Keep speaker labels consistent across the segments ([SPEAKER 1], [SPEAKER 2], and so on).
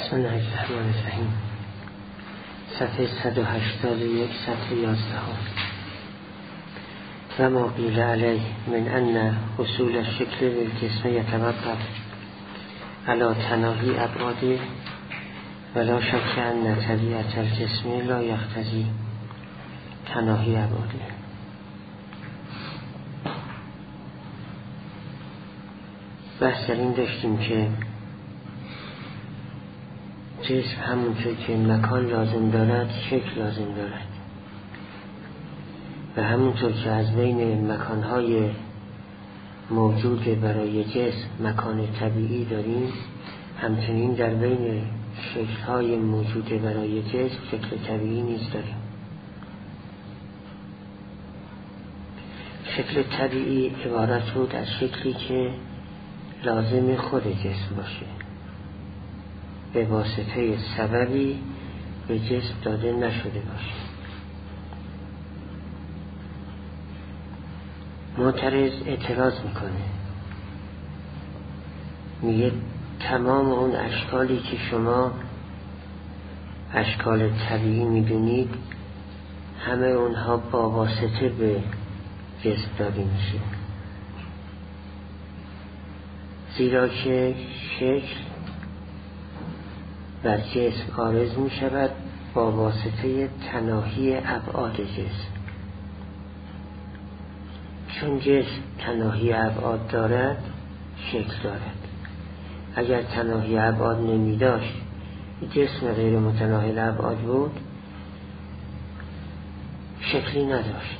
[SPEAKER 1] بسم الله الرحمن الرحیم. صفحه 181 صفحه 11. و ما قیل علیه من ان حصول الشکل للجسم یتوقف علی تناهی ابعاده ولا شک ان طبیعت الجسم لا یقتضی تناهی ابعاده. بحث در این داشتیم که جسم همونطور که مکان لازم دارد شکل لازم دارد و همونطور که از بین مکانهای موجود برای جسم مکان طبیعی داریم، همچنین در بین شکلهای موجود برای جسم شکل طبیعی نیز داریم. شکل طبیعی عبارت بود از شکلی که لازم خود جسم باشه، به واسطه سببی به جسم داده نشده باشه. معترض اعتراض میکنه، میگه تمام اون اشکالی که شما اشکال طبیعی میدونید همه اونها با واسطه به جسم داده میشه، زیرا که شکل بر جسم عارض می شود با واسطه تناهی ابعاد جسم. چون جسم تناهی ابعاد دارد شکل دارد. اگر تناهی ابعاد نمی داشت، جسم غیر متناهی ابعاد بود، شکلی نداشت.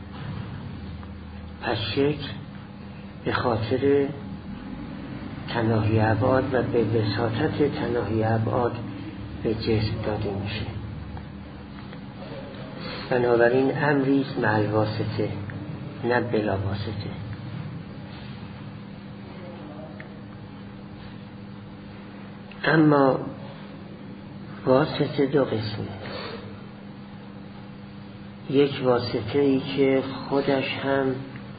[SPEAKER 1] پس شکل به خاطر تناهی ابعاد و به وساطت تناهی ابعاد به جسم داده میشه. بنابراین امریست مع الواسطه نه بلا واسطه. اما واسطه دو قسمه. یک واسطه ای که خودش هم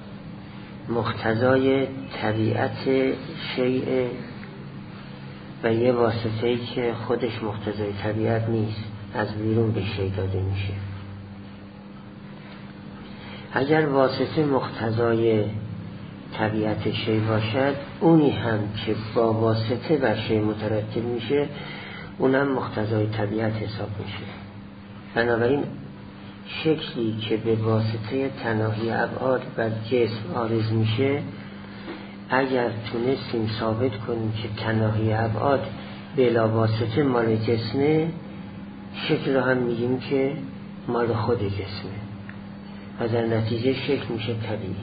[SPEAKER 1] مقتضای طبیعت شیء و یه واسطه ای که خودش مقتضای طبیعت نیست، از بیرون به شیء داده میشه. اگر واسطه مقتضای طبیعت شیء باشد، اونی هم که با واسطه بر شیء مترتب میشه اونم مقتضای طبیعت حساب میشه. بنابراین شکلی که به واسطه تناهی ابعاد بر جسم عارض میشه، اگر تونستیم ثابت کنیم که تناهی ابعاد بلا واسطه مال جسمه، شکل رو هم میگیم که مال خود جسمه و در نتیجه شکل میشه طبیعی.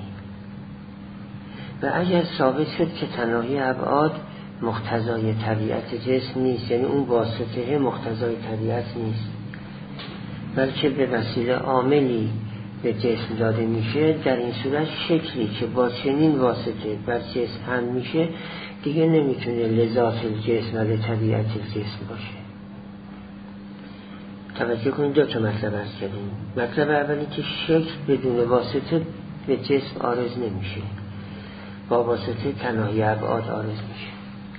[SPEAKER 1] و اگر ثابت شد که تناهی ابعاد مقتضای طبیعت جسم نیست، یعنی اون واسطه مقتضای طبیعت نیست، بلکه به وسیله عاملی به جسم داده میشه، در این صورت شکلی که با چنین واسطه بر جسم هم میشه دیگه نمیتونه لذات الجسم و طبیعت الجسم باشه. توجه کنید، دو تا مطلب هست کردیم. مطلب اولی که شکل بدون واسطه به جسم عارض نمیشه، با واسطه تناهی ابعاد عارض میشه.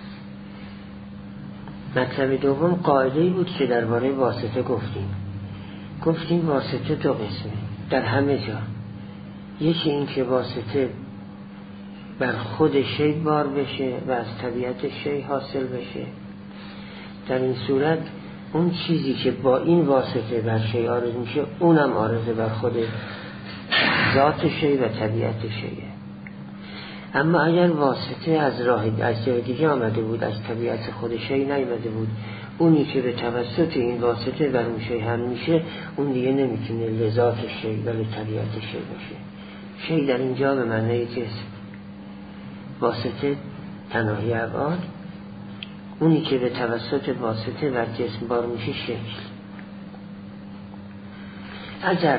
[SPEAKER 1] مطلب دوم قاعده‌ای بود که درباره واسطه گفتیم واسطه دو قسمه در همه جا. یکی این که واسطه بر خود شیء بار بشه و از طبیعت شیء حاصل بشه. در این صورت اون چیزی که با این واسطه بر شیء عارض میشه اونم عارض بر خود ذات شیء و طبیعت شیء. اما اگر واسطه از جای دیگه آمده بود، از طبیعت خود شیء نیامده بود، اونی که به توسط این واسطه بر اون شیء هم میشه، اون دیگه نمیتونه لذات شیء ولی طبیعت شیء باشه. شیء در اینجا به معنی جسم، واسطه تناهی ابعاد، اونی که به توسط واسطه بر جسم بار میشه شکل. اگر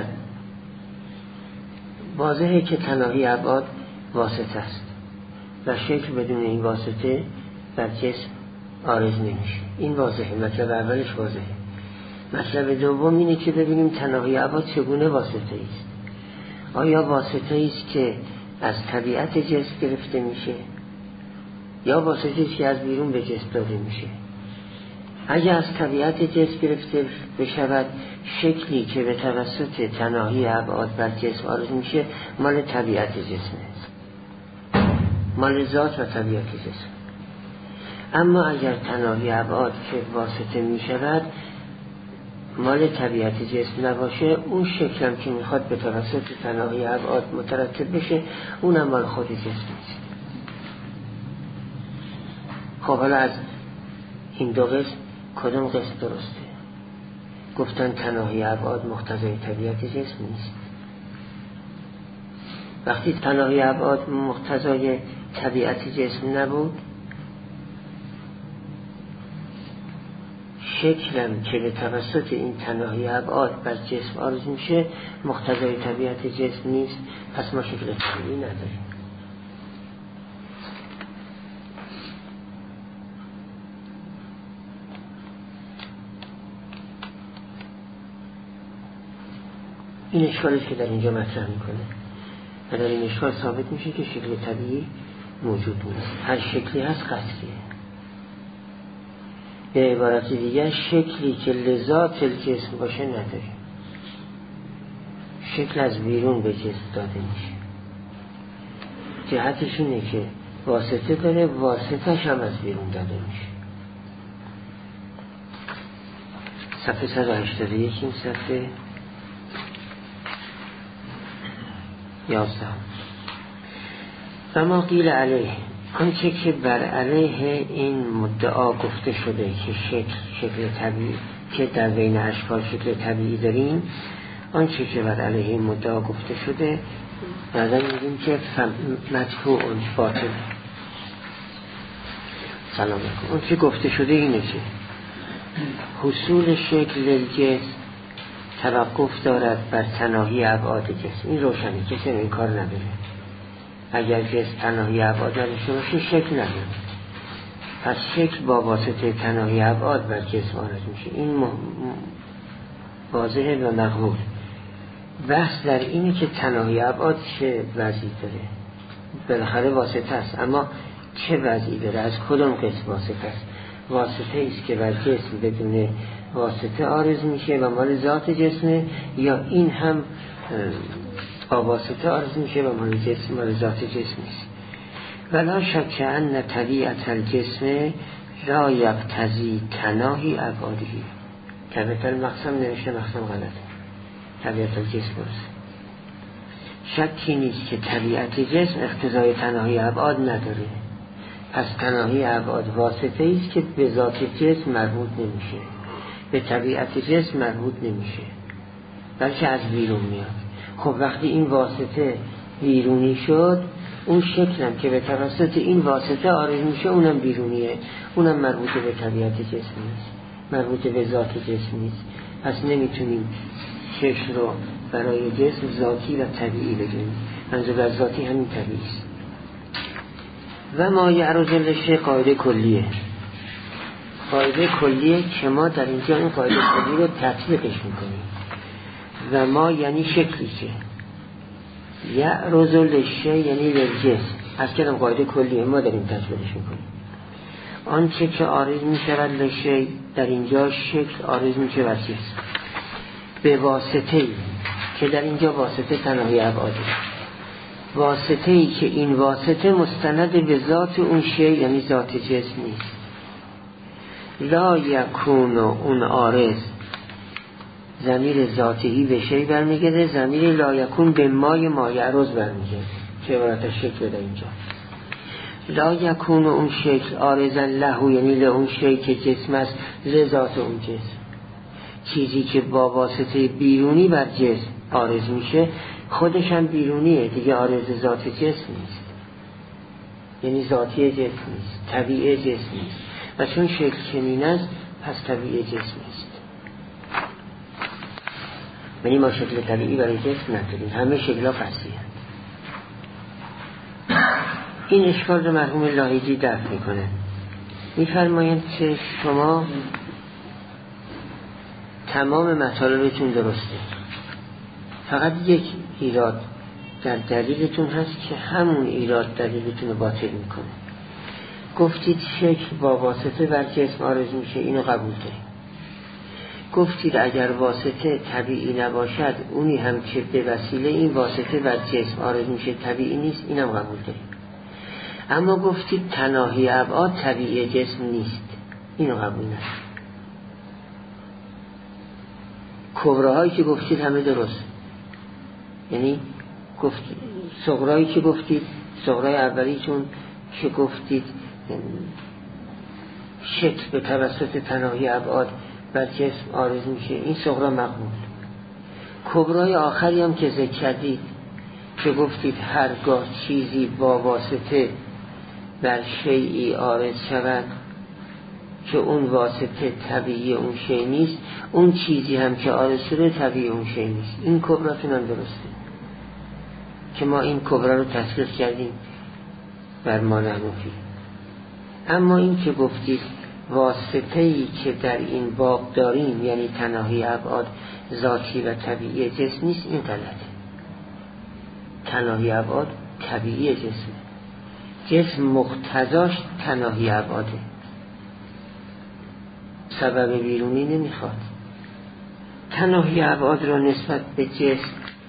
[SPEAKER 1] واضحه که تناهی ابعاد واسطه است و شکل بدون این واسطه بر جسم عارض نمیشه، این واضحه. مطلب اولش واضحه. مطلب دوم اینه که ببینیم تناهی ابعاد چگونه واسطه است. آیا واسطه است که از طبیعت جسم گرفته میشه یا واسطه است که از بیرون به جسم داده میشه؟ اگر از طبیعت جسم گرفته بشود شکلی که به توسط تناهی ابعاد بر جسم آرز میشه مال طبیعت جسمه، مال ذات و طبیعت جسم. اما اگر تناهی ابعاد که واسطه میشود مال طبیعت جسم نباشه، اون شکلم که میخواد به توسط تناهی ابعاد مترتب بشه اونم مال خود جسم نیست. خب حالا از این دو قسم کدوم قسم درسته؟ گفتن تناهی ابعاد مقتضای طبیعت جسم نیست. وقتی تناهی ابعاد مقتضای طبیعت جسم نبود، شکلم که به توسط این تناهی ابعاد بر جسم آرز میشه مقتضای طبیعت جسم نیست، پس ما شکل طبیعی نداریم. این اشکالی که در اینجا مطرح میکنه و در این اشکال ثابت میشه که شکل طبیعی موجود نیست. هر شکلی هست قصریه. به عبارت دیگر شکلی که لذات الجسم باشه نداریم. شکل از بیرون به جسم داده میشه. جهتش اینه که واسطه داره، واسطهش هم از بیرون داده میشه. صفحه 181 این صفحه 11. و ما قیل علیه، آنچه که بر علیه این مدعا گفته شده که شکل طبیعی که در بین اشکال شکل طبیعی داریم، آنچه که بر علیه این مدعا گفته شده بعدا میگیم که مدفوع باطل. سلام علیکم. اون که گفته شده اینه که حصول شکل جسم توقف دارد بر تناهی ابعاد جسم. این روشنی، کسی این کار نداره. اگر جسم تناهی ابعاد نداشته باشه شکل نداره، پس شکل با واسطه تناهی ابعاد بر جسم آرز میشه. این واضحه و مقبول. بحث در اینه که تناهی ابعاد چه وضعی داره. بالاخره واسطه است، اما چه وضعی داره، از کدوم قسم واسطه است؟ واسطه است که بر جسم بدون واسطه آرز میشه و مال ذات جسمه، یا این هم با واسطه آرز میشه و مال جسم مال ذات جسم نیست. ولا شک ان طبیعت الجسم لا یقتضی تناهی ابعادی. طبیعت المقسم نوشته مقسم غلطه، طبیعت الجسم است. شکی نیست که طبیعت جسم اقتضای تناهی ابعاد نداره. پس تناهی ابعاد واسطه است که به ذات جسم مربوط نمیشه، به طبیعت جسم مربوط نمیشه، بلکه از بیرون میاد. خب وقتی این واسطه بیرونی شد، اون شکلم که به توسط این واسطه آرز میشه اونم بیرونیه، اونم مربوط به طبیعت جسم نیست، مربوط به ذات جسم نیست. پس نمیتونیم شکل رو برای جسم ذاتی و طبیعی بگیم. منظور از ذاتی همین طبیعی است. و ما یعرض للشیء قاعده کلیه. قاعده کلیه که ما در اینجا این قاعده کلی رو تطبیقش میکنیم. و ما یعنی شکلی که یعرض للشیء یعنی للجسم، از کلم قاعده کلیه ما داریم تطبیقش میکنیم. آنچه که آرز میشود للشیء در اینجا شکل آرز میشه بر جسم به واسطه‌ای که در اینجا واسطه تناهی ابعاده، واسطه‌ای که این واسطه مستند به ذات اون شیء یعنی ذات جسم نیست. لا یکون اون آرز ضمیر ذاتی به شیء برمیگرده، ضمیر لا یکون به ما یعرض برمیگرده که عبارت شکل در اینجا. لا یکون اون شکل آرزن له یعنی له اون شیء که جسم است لذات اون جسم. چیزی که با واسطه بیرونی بر جسم آرز میشه خودش هم بیرونیه دیگه، آرز ذات جسم نیست، یعنی ذاتی جسم نیست، طبیعی جسم نیست. و چون شکل چنین است پس طبیعی جسم نیست. یعنی ما شکل طبیعی برای جسم نداریم، همه شکل‌ها قصری هست. این اشکال رو مرحوم لاهیجی دفع میکنه. میفرمایند که شما تمام مطالبتون درسته، فقط یک ایراد در دلیلتون هست که همون ایراد دلیلتون رو باطل میکنه. گفتید شکل با واسطه بر جسم عارض میشه، اینو قبول داریم. گفتید اگر واسطه طبیعی نباشد اونی هم که به وسیله این واسطه بر جسم عارض میشه طبیعی نیست، اینم قبول داریم. اما گفتید تناهی ابعاد طبیعی جسم نیست، اینو قبول نداریم. کبراهایی که گفتید همه درست، یعنی گفتید صغرایی که گفتید، صغرای اولیتون که گفتید شکل به توسط تناهی ابعاد بر جسم عارض میشه، این صغرا مقبول. کبرای آخری هم که ذکر کردید که گفتید هرگاه چیزی با واسطه بر شیئی عارض شود که اون واسطه طبیعی اون شی نیست، اون چیزی هم که عارض شده طبیعی اون شی نیست. این کبراتون هم درسته که ما این کبرا رو تصریح کردیم بر ما نحنفی. اما این که گفتید واسطه‌ای که در این باب داریم یعنی تناهی ابعاد ذاتی و طبیعی جسم نیست، این غلطه. تناهی ابعاد طبیعی جسم مقتضاش تناهی ابعاده، سبب بیرونی نمیخواد. تناهی ابعاد را نسبت به جسم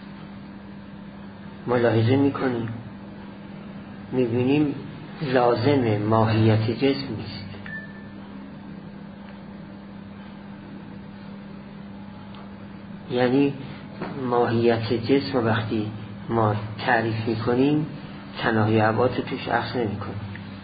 [SPEAKER 1] ملاحظه میکنیم، میبینیم لازم ماهیت جسم نیست. یعنی ماهیت جسم وقتی ما تعریف میکنیم تناهی ابعاد رو توش اخذ نمیکنیم.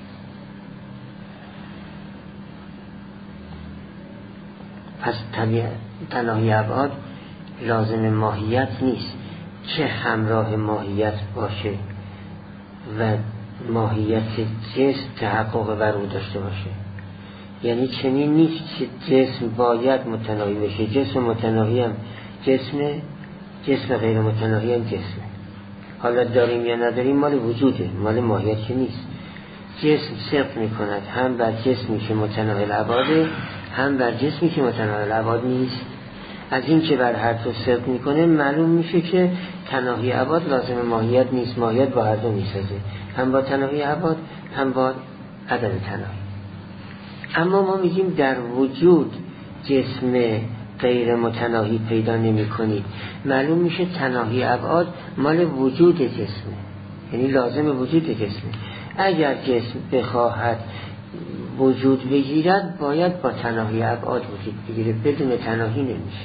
[SPEAKER 1] پس تناهی ابعاد لازم ماهیت نیست، چه همراه ماهیت باشه و ماهیت جسم تحقق بر او داشته باشه. یعنی چنین نیست که جسم باید متناهی بشه، جسم متناهی هم جسمه، جسم غیر متناهی هم جسمه. حالا داریم یا نداریم مال وجوده، مال ماهیت که نیست. جسم صدق میکند هم بر جسمی که متناهی الابعاده هم بر جسمی که متناهی الابعاد نیست. از این که بر هر دو صدق میکنه معلوم میشه که تناهی ابعاد لازم ماهیت نیست، ماهیت با هر دو میسازه، هم با تناهی ابعاد هم با عدم تناهی. اما ما میگیم در وجود جسم غیر متناهی پیدا نمی کنید، معلوم میشه تناهی ابعاد مال وجود جسمه، یعنی لازم وجود جسمه. اگر جسم بخواهد وجود بگیرد باید با تناهی ابعاد وجود بگیره، بدون تناهی نمیشه.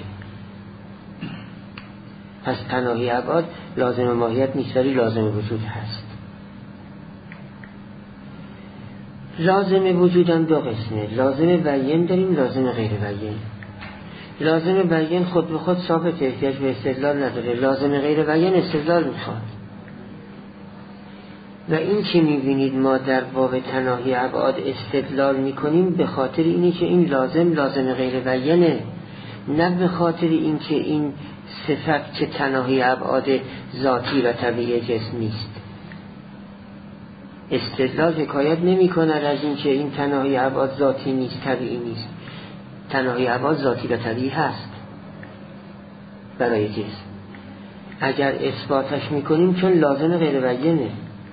[SPEAKER 1] پس تناهی ابعاد لازم ماهیت نیست ولی لازم وجود هست. لازم وجود هم دو قسمه، لازم بیان داریم، لازم غیر بیان. لازم بیان خود به خود ثابت، احتیاج به استدلال نداره. لازم غیر بیان استدلال میخواد. و این که میبینید ما در باب تناهی ابعاد استدلال میکنیم به خاطر اینه که این لازم غیر بیانه، نه به خاطر این که این صفت که تناهی ابعاد ذاتی و طبیعی جسم نیست. استدلال حکایت نمی کند از این که این تناهی ابعاد ذاتی نیست، طبیعی نیست. تناهی ابعاد ذاتی و طبیعی هست برای جسم. اگر اثباتش میکنیم چون لازم غیر بیانه.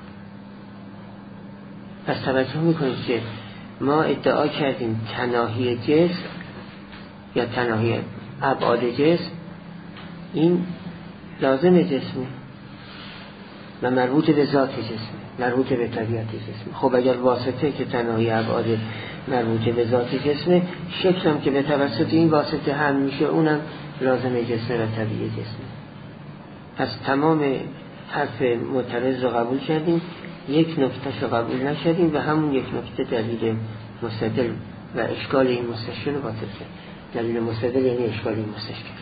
[SPEAKER 1] پس توجه میکنید که ما ادعا کردیم تناهی جسم یا تناهی ابعاد جسم این لازم جسمه و مربوط به ذات جسمه، مربوط به طبیعت جسمه. خب اگر واسطه که تناهی ابعاد مربوط به ذات جسمه، شکلم که به توسط این واسطه هم میشه اونم لازم جسمه و طبیعی جسمه. پس تمام حرف معترض رو قبول کردیم، یک نکته رو قبول نکردیم و همون یک نکته دلیل مستدل و اشکال این مستشکل رو باطل کرد. دلیل مستدل یعنی اشکال این مستشکل.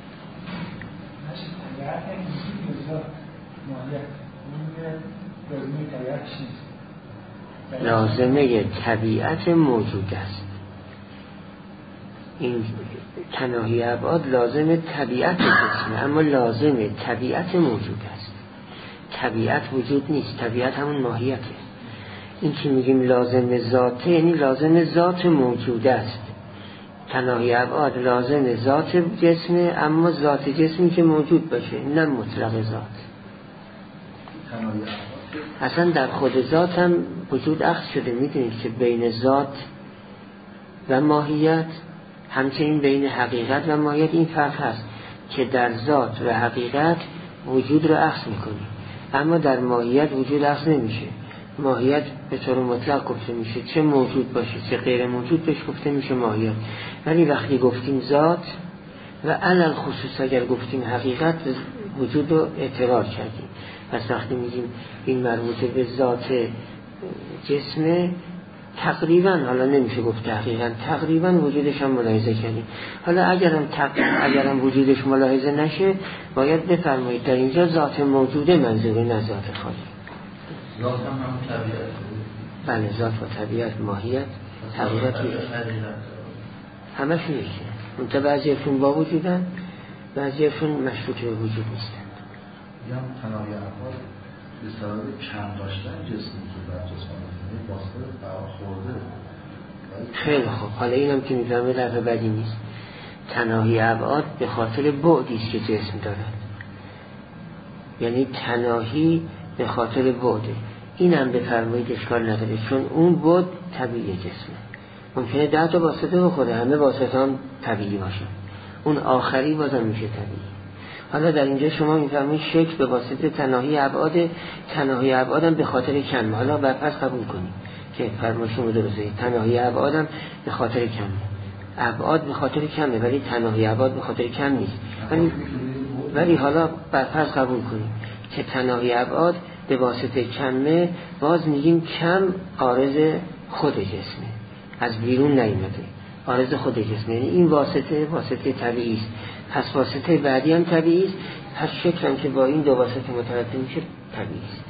[SPEAKER 1] لازمه طبیعت موجود است. این تناهی ابعاد لازم طبیعت جسمه، اما لازم طبیعت موجود است. طبیعت وجود نیست، طبیعت همون ماهیته. این که میگیم لازم ذاته یعنی لازم ذات موجود است. تناهی ابعاد لازم ذات جسمه، اما ذات جسمی که موجود باشه، نه مطلق ذات. اصلا در خود ذات هم وجود اخذ شده. میدونید که بین ذات و ماهیت، همچنین بین حقیقت و ماهیت این فرق هست که در ذات و حقیقت وجود رو اخذ میکنی، اما در ماهیت وجود اخذ نمیشه. ماهیت به طور مطلق گفته میشه، چه موجود باشه چه غیر موجود بهش گفته میشه ماهیت. ولی وقتی گفتیم ذات و علل خصوص اگر گفتیم حقیقت، وجود رو اعتبار کردیم. پس وقتی میگیم این مربوطه به ذات جسم، تقریبا، حالا نمیشه گفت تقریبا، تقریبا وجودش هم ملاحظه کردیم. حالا اگرم وجودش ملاحظه نشه، باید بفرمایید در اینجا ذات موجوده منظوره، نه ذات خالی.
[SPEAKER 2] ذات هم طبیعت.
[SPEAKER 1] بله، ذات و طبیعت، ماهیت، حقیقت همشون یکیه. منتها بعضیشون با وجودن، بعضیشون مشروط به وجود نیستن.
[SPEAKER 2] یا تناهی افعال به سبب کم داشتن جسمی که در جسمانی واسطه خورده.
[SPEAKER 1] خیلی خوب، حالا اینم که میفهمه لفظ بدی نیست. تناهی ابعاد به خاطر بعدی است که جسم دارد، یعنی تناهی به خاطر بعده. اینم بفرمایید اشکال نداره، چون اون بعد طبیعی جسمه. ممکنه 10 تا واسطه بخوره، همه واسطه هم طبیعی باشه، اون آخری بازم میشه طبیعی. حالا در اینجا شما میفهمید شکل به واسطه تناهی ابعاد، تناهی ابعادم به خاطر کم. حالا پس قبول کنید که فرمایشون درسته، تناهی ابعادم به خاطر کمه. ابعاد به خاطر کمه، ولی تناهی ابعاد به خاطر کم نیست. ولی حالا پس قبول کنید که تناهی ابعاد به واسطه کمه، باز میگیم کم عارض خود جسمه، از بیرون نیامده، عارض خود جسمه. یعنی این واسطه طبیعی است، پس واسطه بعدی هم طبیعی است، پس شکل هم که با این دو واسطه مترتب میشه طبیعی است.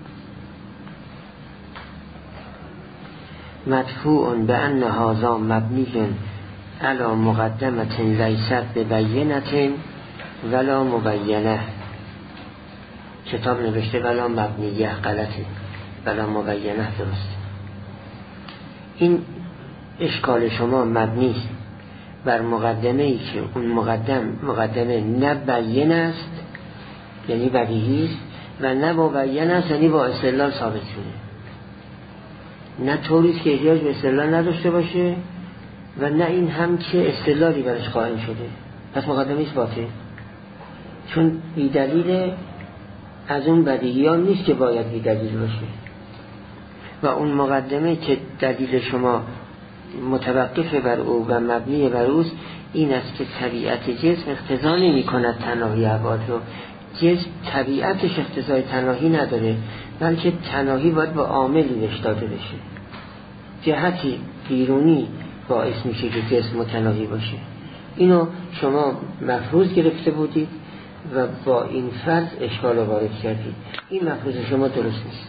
[SPEAKER 1] مدفوع به ان هذا مبنی علی مقدمه لیست ببینه ولا مبینه. کتاب نوشته ولا مبنیه، غلطه، ولا مبینه درست. این اشکال شما مبنی بر مقدمه ای که اون مقدمه نه بیان است یعنی بدیهی است، و نه مبین است یعنی با استدلال ثابت شده. نه طوری است که احتیاج به استدلال نداشته باشه و نه این هم که استدلالی برش قائم شده. پس مقدمه است باطل، چون بی دلیل از اون بدیهیان نیست که باید بی دلیل باشه. و اون مقدمه که دلیل شما متوقف بر او و مبنی بر اوست، این است که طبیعت جسم اقتضا نمی کند تناهی ابعاد رو. جسم طبیعتش اقتضای تناهی نداره، بلکه تناهی باید با عاملی بهش داده بشه، جهتی بیرونی باعث میشه که جسم متناهی باشه. اینو شما مفروض گرفته بودید و با این فرض اشکال رو وارد کردید. این مفروض شما درست نیست.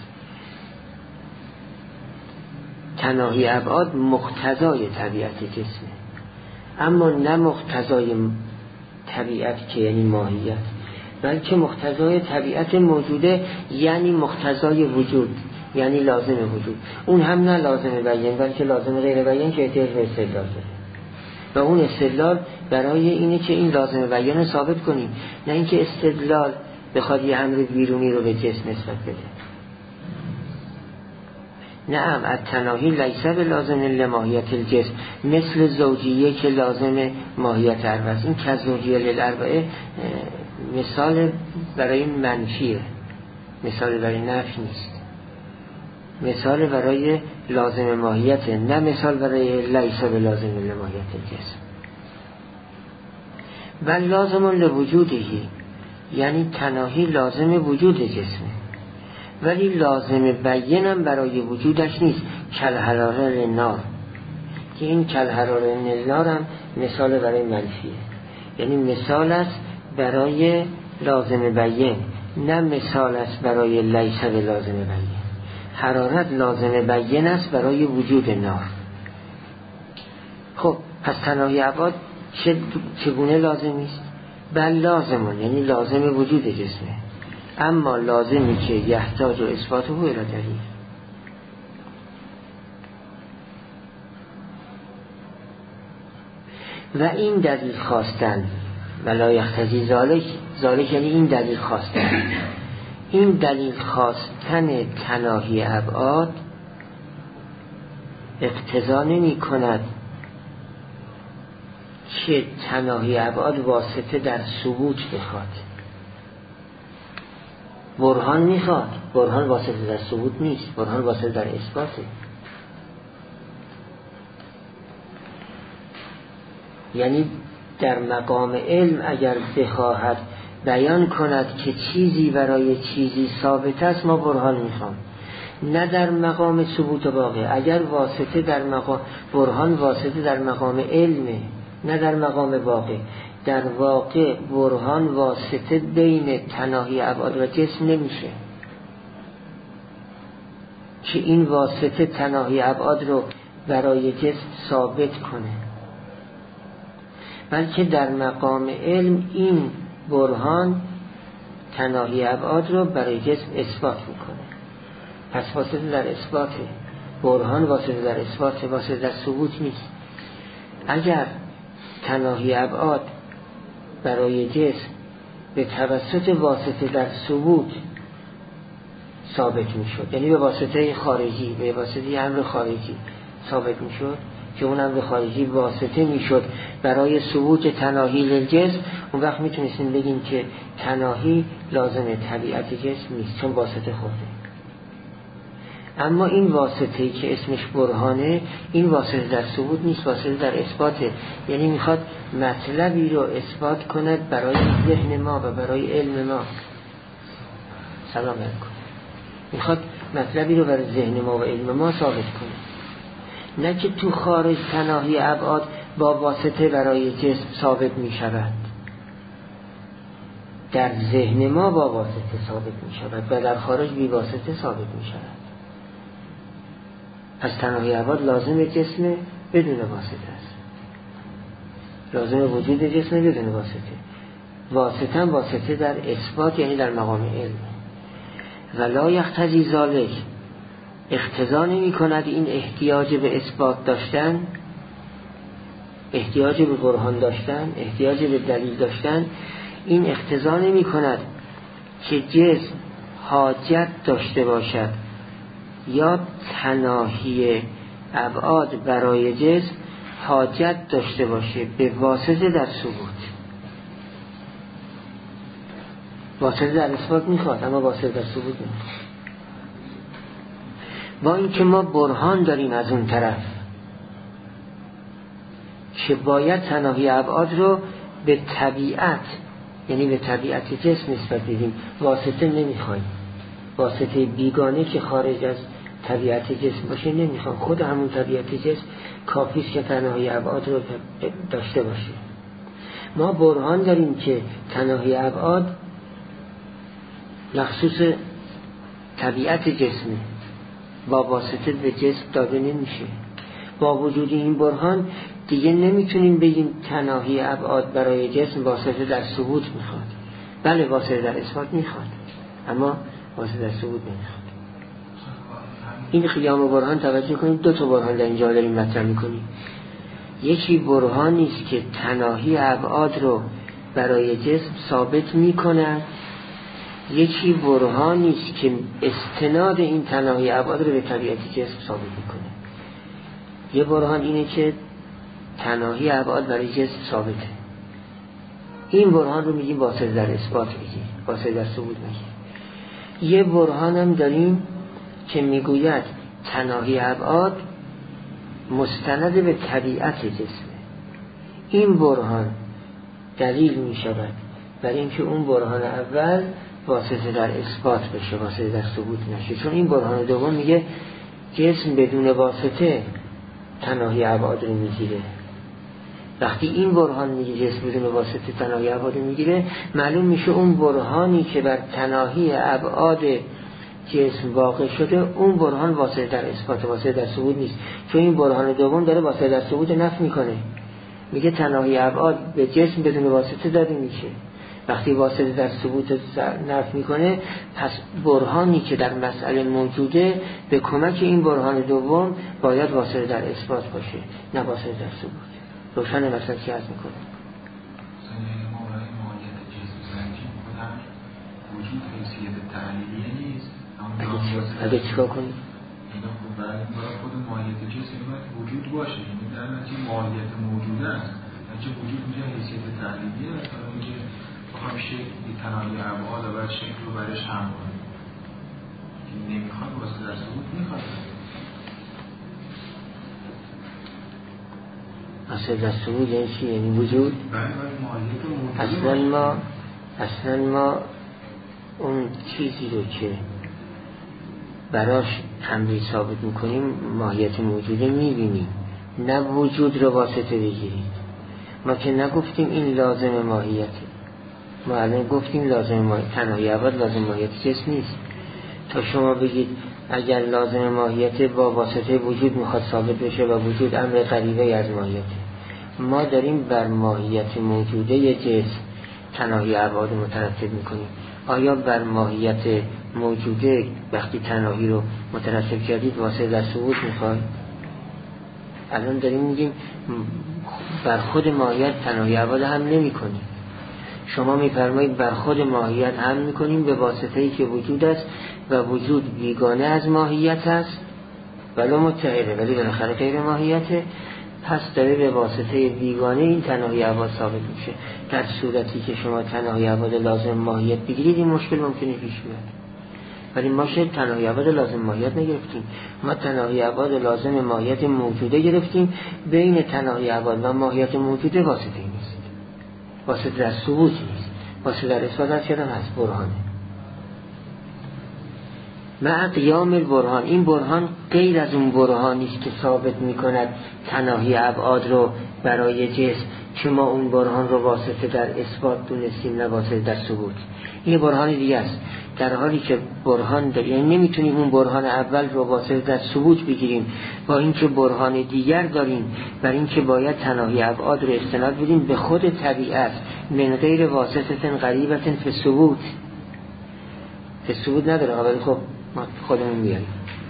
[SPEAKER 1] تناهی ابعاد مقتضای طبیعت جسمه، اما نه مقتضای طبیعت که یعنی ماهیت، بلکه مقتضای طبیعت موجوده، یعنی مقتضای وجود، یعنی لازم وجود. اون هم نه لازم بیان، بلکه لازم غیر بیان که احتیاج به استدلال داره. و اون استدلال برای اینه که این لازم بیان رو ثابت کنیم، نه اینکه استدلال بخواد یه امر بیرونی رو به جسم نسبت بده. نعم، التناهی لیس بلازم لماهیت الجسم، مثل زوجیه که لازم ماهیت اربعه. این که زوجیه للاربعه مثال برای منفیه، مثال برای نفی نیست، مثال برای لازم ماهیت، نه مثال برای لیس بلازم لماهیت الجسم. بل لازم لوجودهی، یعنی تناهی لازم وجود جسمه، ولی لازم بیانم برای وجودش نیست. کل حراره نار، که این کل حراره نار هم مثال برای منفیه، یعنی مثال است برای لازم بیان، نه مثال است برای لیس به لازم بیان. حرارت لازم بیان است برای وجود نار. خب پس تناهی ابعاد چگونه لازمی است؟ بل لازمون، یعنی لازم وجود جسمه، اما لازمی که یحتاج و اثباته الى دلیل. و این دلیل خواستن ولا یقتضی ذالک یعنی این دلیل خواستن، این دلیل خواستن تناهی ابعاد اقتضا نمی کند که تناهی ابعاد واسطه در ثبوت بخواد. برهان میخواد، برهان واسطه در ثبوت نیست، برهان واسطه در اثباته. یعنی در مقام علم اگر بخواهد بیان کند که چیزی برای چیزی ثابت است، ما برهان میخوام. نه در مقام ثبوت واقع. اگر واسطه در مقام برهان واسطه در مقام علمه، نه در مقام واقع. در واقع برهان واسطه بین تناهی ابعاد و جسم نمیشه که این واسطه تناهی ابعاد رو برای جسم ثابت کنه، بلکه در مقام علم این برهان تناهی ابعاد رو برای جسم اثبات میکنه. پس واسطه در اثباته، برهان واسطه در اثباته، واسطه در ثبوت نیست. اگر تناهی ابعاد برای جسم به توسط واسطه در ثبوت ثابت میشد، یعنی به واسطه خارجی، به واسطه امر خارجی ثابت میشد که اون امر خارجی واسطه میشد برای ثبوت تناهی للجسم، اون وقت میتونستیم بگیم که تناهی لازم طبیعت جسم نیست، چون واسطه خورده. اما این واسطه‌ای که اسمش برهانه، این واسطه در ثبوت نیست، واسطه در اثباته. یعنی میخواد مطلبی رو اثبات کند برای ذهن ما و برای علم ما. سلام علیکم. میخواد مطلبی رو برای ذهن ما و علم ما ثابت کنه، نه که تو خارج تناهی ابعاد با واسطه برای جسم ثابت میشود، در ذهن ما با واسطه ثابت میشود و در خارج بی واسطه ثابت میشود. پس تناهی ابعاد لازم جسم بدون واسطه است، لازم وجود جسم بدون واسطه. واسطه هم واسطه در اثبات، یعنی در مقام علم. ولا یقتضی ذلک، اقتضا نمی کند این احتیاج به اثبات داشتن، احتیاج به برهان داشتن، احتیاج به دلیل داشتن، این اقتضا نمی کند که جسم حاجت داشته باشد یا تناهی ابعاد برای جسم حاجت داشته باشه به واسطه در ثبوت. واسطه در اثبات میخواد، اما واسطه در ثبوت نمیخواد. با اینکه ما برهان داریم از اون طرف که باید تناهی ابعاد رو به طبیعت، یعنی به طبیعت جسم نسبت بدیم، واسطه نمیخوایم. واسطه بیگانه که خارج از طبیعت جسم باشه نمیخوام، خود همون طبیعت جسم کافیست که تناهی ابعاد رو داشته باشه. ما برهان داریم که تناهی ابعاد مخصوص طبیعت جسمه، با واسطه به جسم داده نمیشه. با وجود این برهان دیگه نمیتونیم بگیم تناهی ابعاد برای جسم واسطه در ثبوت میخواد. بله واسطه در اثبات میخواد، اما واسطه در ثبوت نمیخواد. این قیام و برهان توجه کنید، دو تا برهان در اینجا داریم مطرح میکنیم. یکی برهانی است که تناهی ابعاد رو برای جسم ثابت میکنه، یکی برهانی است که استناد این تناهی ابعاد رو به طبیعت جسم ثابت میکنه. یه برهان اینه که تناهی ابعاد برای جسم ثابته، این برهان رو میگیم واسطه در اثبات، میگیم واسطه در ثبوت میگیم. یه برهان هم داریم که میگوید تناهی ابعاد مستند به طبیعت جسمه. این برهان دلیل میشود برای اینکه اون برهان اول واسطه در اثبات بشه، واسطه در ثبوت نشه. چون این برهان دوم میگه جسم بدون واسطه تناهی ابعاد رو میگیره. وقتی این برهان میگه جسم بدون واسطه تناهی ابعاد رو میگیره، معلوم میشه اون برهانی که بر تناهی ابعاد جسم واقع شده، اون برهان واسطه در اثبات، واسطه در ثبوت نیست. چون این برهان دوم داره واسطه در ثبوت نفی میکنه، میگه تناهی ابعاد به جسم بدون واسطه داده میشه. وقتی واسطه در ثبوت نفی میکنه، پس برهانی که در مسئله موجوده به کمک این برهان دوم باید واسطه در اثبات باشه، نه واسطه در ثبوت. روشن مثلا چی عرض میکنه؟
[SPEAKER 3] وجود حیثیت تعلیلیه نیست.
[SPEAKER 1] اگه چیکار کنیم؟
[SPEAKER 3] اینا خب برای خود ماهیت جسم باید وجود باشه، یعنی در نتیجه ماهیت موجوده است. نتیجه وجود میشه حیثیت تعلیلیه، مثلا میگه بخوام شکل تناهی ابعاد و بعد شکل رو برش هم کنیم. نمیخواد واسه در ثبوت میخواد.
[SPEAKER 1] اصل در ثبوت یعنی چی؟ یعنی وجود؟ اصلا ما اون چیزی رو که براش امری ثابت میکنیم ماهیت موجوده میبینیم، نه وجود رو واسطه بگیرید. ما که نگفتیم این لازم ماهیته، ما الان گفتیم لازم ماهیت تنهایی ابعاد لازم ماهیت جسم نیست. تا شما بگید اگر لازم ماهیت با واسطه وجود میخواد ثابت بشه و وجود امر غریبه از ماهیته، ما داریم بر ماهیت موجوده جسم تناهی ابعاد مترتب میکنیم. آیا بر ماهیت موجوده وقتی تناهی رو مترتب کردید واسه در ثبوت میخواید؟ الان داریم میگیم بر خود ماهیت تناهی ابعاد هم نمی کنیم. شما میفرمایید بر خود ماهیت هم میکنیم به واسطه‌ای که وجود است و وجود بیگانه از ماهیت است ولی متحده، ولی بالاخره غیر ماهیته. پس داره به واسطه بیگانه این تناهی ابعاد ثابت میشه. در صورتی که شما تناهی ابعاد لازم ماهیت بگیرید این مشکل ممکنه پیش بیاد، ولی ما شاید تناهی ابعاد لازم ماهیت نگرفتیم. ما تناهی ابعاد لازم ماهیت موجوده گرفتیم. بین تناهی ابعاد و ماهیت موجوده واسطه نیست، واسطه در ثبوت نیست، واسطه در اثبات کردن هست. برهانه مع قیام البرهان، این برهان غیر از اون برهانی است که ثابت میکند تناهی ابعاد رو برای جسم، که ما اون برهان رو واسطه در اثبات دونستیم نه واسطه در ثبوت. این برهان دیگه است. در حالی که برهان داریم، یعنی نمیتونیم اون برهان اول رو واسطه در ثبوت بگیریم با اینکه برهان دیگر داریم بر اینکه باید تناهی ابعاد رو استناد بدیم به خود طبیعت من غیر واسطه غریبه فی ثبوت. فی ثبوت نداره، ولی خب ما خودمون میاریم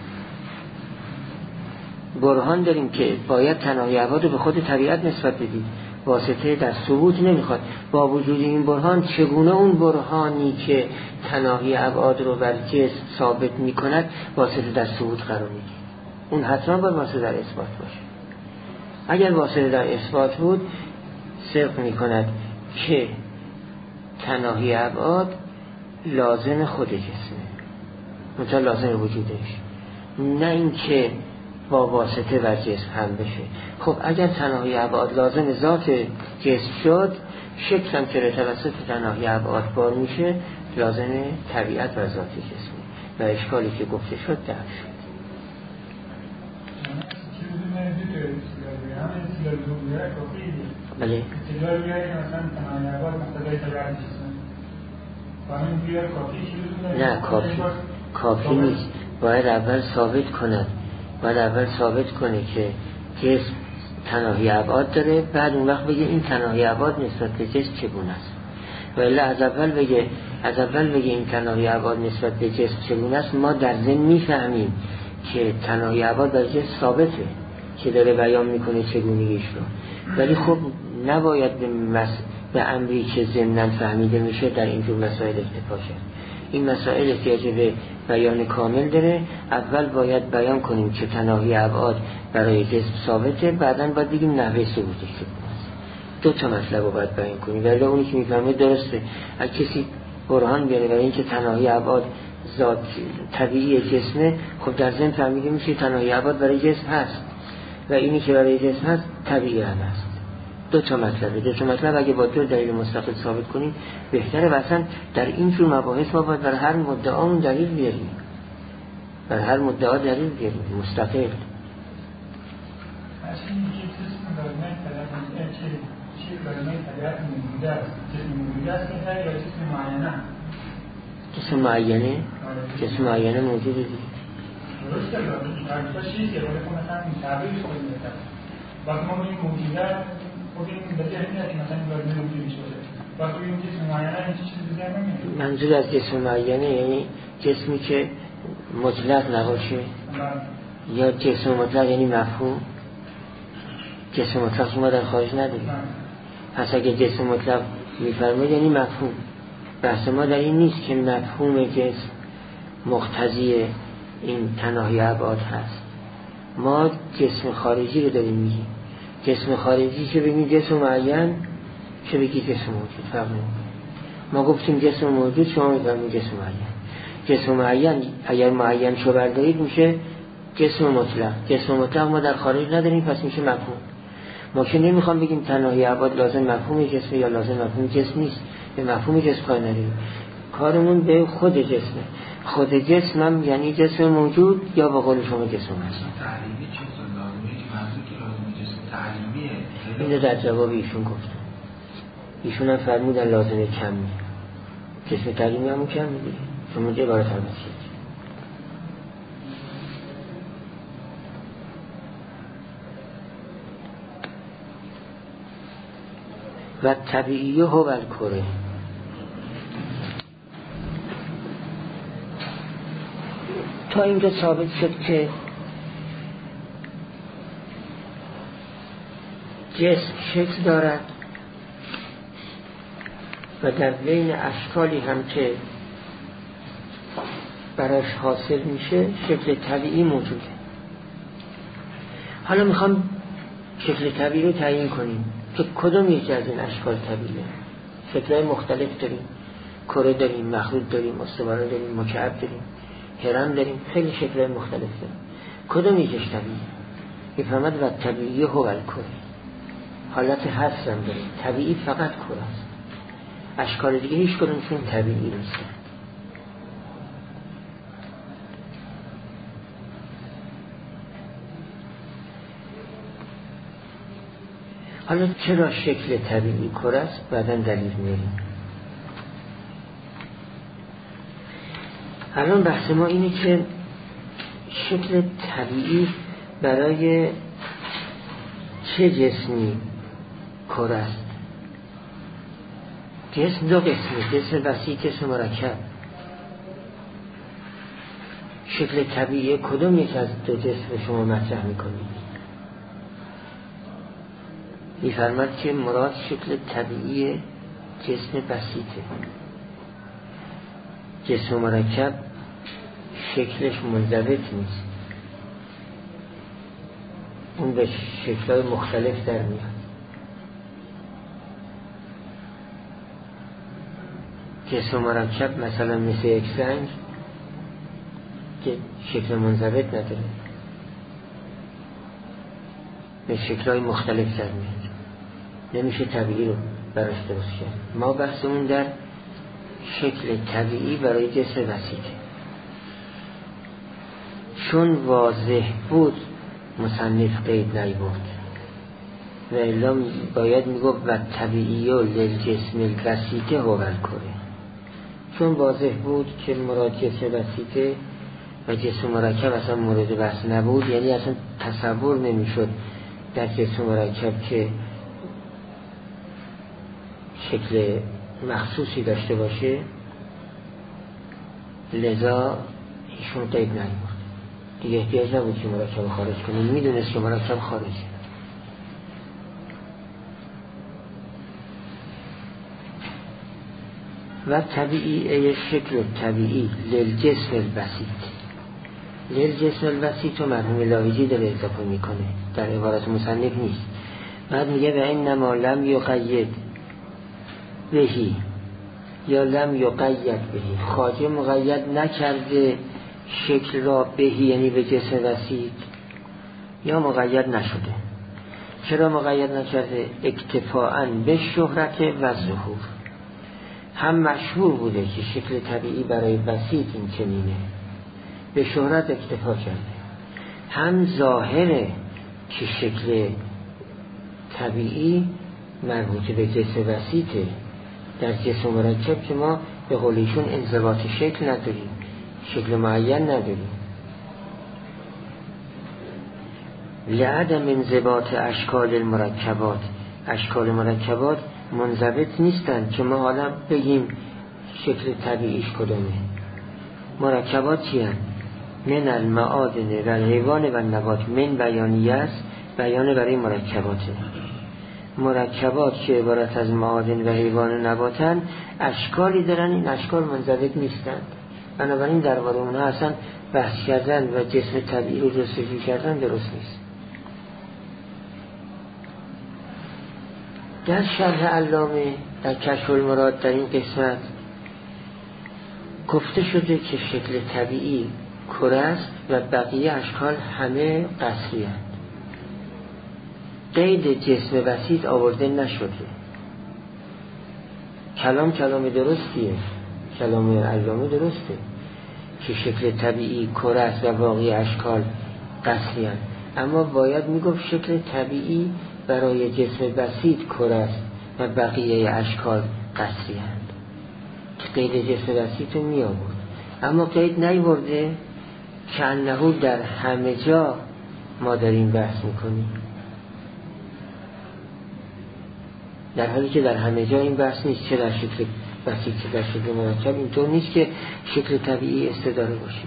[SPEAKER 1] برهان داریم که باید تناهی ابعاد رو به خود طبیعت نسبت بدیم، واسطه در ثبوت نمیخواد. با وجود این برهان چگونه اون برهانی که تناهی ابعاد رو بر جسم ثابت میکند واسطه در ثبوت قرار میگیره؟ اون حتما باید واسطه در اثبات باشه. اگر واسطه در اثبات بود صدق میکند که تناهی ابعاد لازم خود جسمه، مثلا لازم وجودش، نه اینکه با واسطه بر جسم هم بشه. خب اگر تناهی ابعاد لازم ذات جسم شد، شکل هم که توسط تناهی ابعاد بار میشه لازم طبیعت و ذات جسمی و اشکالی که گفته شد در شد. بله نه کافی نیست، باید اول ثابت کند، باید اول ثابت کنه که جسم تناهی ابعاد داره، بعد اون وقت بگه این تناهی ابعاد نسبت به جسم چگونه است. و الا از اول بگه این تناهی ابعاد نسبت به جسم چگونه است، ما در ذهن میفهمیم که تناهی ابعاد در جسم ثابته که داره بیان میکنه چگونگیش رو، ولی خب نباید به امری که ضمناً فهمیده میشه در اینجور مسائل اکتفا شد. این مسائل احتیاج به بیان کامل داره. اول باید بیان کنیم که تناهی ابعاد برای جسم ثابته، بعداً باید بگیم نحوه ثبوتش چگونه است. دو تا مطلب رو باید بیان کنیم. ولی اونی که میفهمه درسته. اگه کسی برهان بیاره برای اینکه تناهی ابعاد ذات طبیعی جسمه، خب در ذهن فهمیده میشه تناهی ابعاد برای جسم هست و اینی که برای جسم هست طبیعی هم هست. دو تا مطلب اگه با دو دلیل مستقل ثابت کنیم بهتره. و اصلا در این جور مباحث ما باید بر هر مدعا دلیل بیاریم، بر هر مدعا دلیل بیاریم مستقل. جسم معینه موجوده دیگه.
[SPEAKER 4] درسته در چیزی که مثلا تعبیرش کنیم وقتی ما این موجودات خودمون به ذهن میاد که مثلا باید موجود بشه، وقتی این جسم معینه این چیزی به ذهن نمیاد.
[SPEAKER 1] منظور از جسم معینه یعنی جسمی که مطلق نباشه یا جسم مطلق یعنی مفهوم. جسم مطلق ما در خارج نداریم. پس اگه جسم مطلق میفرمایید یعنی مفهوم. بحث ما در این نیست که مفهوم جسم مقتضی این تناهی ابعاد هست. ما جسم خارجی رو داریم میگیم. جسم خارجی چه بگیم جسم معین، چه بگیم جسم موجود، فرق نمیکنه. ما گفتیم جسم موجود، شما میگید جسم معین. جسم معین اگر معین شو بردارید میشه جسم مطلق. جسم مطلق ما در خارج نداریم، پس میشه مفهوم. ما که نمیخوام بگیم تناهی ابعاد لازم مفهوم جسم یا لازم مفهوم جسم نیست، به مفهوم جسم کار نداریم. کارمون به خود جسمه. خود جسم هم یعنی جسم موجود یا به قول شما جسم هست.
[SPEAKER 3] تعلیمی چیز لازمه که منظور که لازمه جسم تعلیمیه.
[SPEAKER 1] اینو در جواب ایشون گفتم. ایشون هم فرمودن لازمه کمی. جسم تعلیمی همون کم میگه. شما چه عبارت هم بسید. و طبیعیه هو الکره. تا اینجا ثابت شد که جسم شکل دارد و در بین اشکالی هم که براش حاصل میشه شکل طبیعی موجوده. حالا میخوام شکل طبیعی رو تعیین کنیم که کدوم یکی از این اشکال طبیعیه. شکل‌های مختلف داریم، کره داریم، مخروط داریم، استوانه داریم، مکعب داریم، هرم داریم، خیلی شکل‌های مختلف داریم. کدوم یکیش طبیعیه؟ میفهمد و طبیعی هو الکره. حالت حصر هم داریم. طبیعی فقط کره است. اشکال دیگه هیچ کدومشون طبیعی نیستن. حالا چرا شکل طبیعی کره است؟ بعداً دلیل میاریم. الان بحث ما اینه که شکل طبیعی برای چه جسمی کره است؟ جسم دو قسمه، جسم بسیط، جسم مرکب. شکل طبیعی کدوم یک از دو جسم شما مطرح میکنید؟ میفرماد که مراد شکل طبیعی جسم بسیطه. جسم مرکب شکلش منضبط نیست، اون به شکل‌های مختلف در میاد. جسم مرکب مثلا مثل یک سنگ که شکل منضبط نداره، به شکل‌های مختلف در میاد، نمیشه طبیعی رو براش درست کرد. ما بحثمون در شکل طبیعی برای جسم بسیطه. چون واضح بود مصنف قید نیورد و الا باید میگفت و طبیعی و للجسم البسیطه هو الکره. چون واضح بود که مراد جسم بسیطه و جسم مرکب اصلا مورد بحث نبود، یعنی اصلا تصور نمیشد در جسم مرکب که شکل مخصوصی داشته باشه، لذا ایشون قید نیورد. دیگه احتیاج نبود که مرکب خارج کنیم، میدونست که مرکب خارجه. و طبیعی شکل طبیعی للجسم البسیط. للجسم البسیط و مرحوم لاهیجی داره اضافه میکنه، در عبارت مصنف نیست. بعد میگه و انما لم یقید بهی یا لم یقید بهی، خواجه مقید نکرده شکل را بهی یعنی به جسم بسیط، یا مقید نشده. چرا مقید نکرده؟ اکتفاءً به شهرت و ظهور. هم مشهور بوده که شکل طبیعی برای بسیط این چنینه، به شهرت اکتفا کرده. هم ظاهره که شکل طبیعی مربوط به جسم بسیطه. در جسم مرکب که ما به قولیشون انضباط شکل نداریم، شکل معین نداریم. لعدم انضباط اشکال المرکبات، اشکال مرکبات منضبط نیستن که ما حالا بگیم شکل طبیعیش کدومه. مرکبات چی هست؟ من المعادن و الحیوان و النبات. من بیانیه است، بیان برای مرکباته. مرکبات که عبارت از معادن و حیوان و نباتن اشکالی دارن، این اشکال منضبط نیستند، بنابراین درباره اونها اصلا بحث کردن و جسم طبیعی رو جستجو کردن درست نیست. در شرح علامه در کشف المراد در این قسمت گفته شده که شکل طبیعی کره است و بقیه اشکال همه قصری هستند. قید جسم بسیط آورده نشده. کلام درستیه، کلام علامه درسته که شکل طبیعی کره است و باقی اشکال قصری هستند، اما باید میگفت شکل طبیعی برای جسم بسیط کره است و بقیه اشکال قصری هستند که قید جسم بسیط رو می آورد، اما قید نیورده که انه در همه جا ما داریم بحث میکنیم، در حالی که در همه جا این بحث نیست. چه در شکل بسیط چه در شکل مرکب اینطور نیست که شکل طبیعی استداره باشه.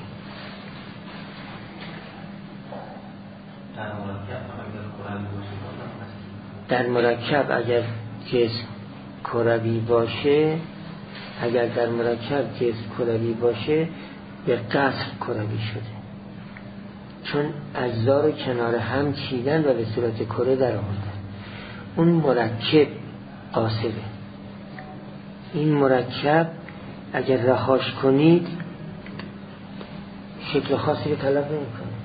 [SPEAKER 1] در مرکب اگر جسم کروی باشه، اگر در مرکب جسم کروی باشه به قصر کروی شده، چون اجزا رو کنار هم چیدن و به صورت کره در آوردن. اون مرکب قاصره. این مرکب اگر رهاش کنید شکل خاصی رو طلب نمی‌کنه.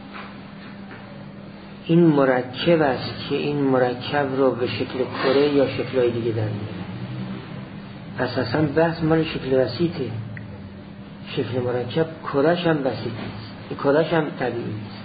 [SPEAKER 1] این مرکب است که این مرکب رو به شکل کره یا شکل‌های دیگه در میاره. پس اصلا بحث مال شکل بسیطه. شکل مرکب کره‌ش هم بسیط نیست، کره‌ش هم طبیعی نیست.